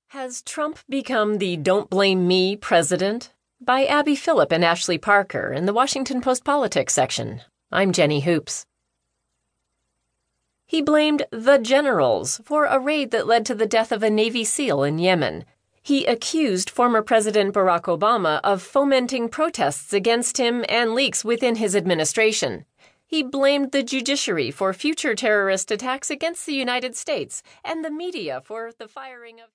Has Trump become the Don't Blame Me president? By Abby Phillip and Ashley Parker in the Washington Post Politics section. I'm Jenny Hoops. He blamed the generals for a raid that led to the death of a Navy SEAL in Yemen. He accused former President Barack Obama of fomenting protests against him and leaks within his administration. He blamed the judiciary for future terrorist attacks against the United States and the media for the firing of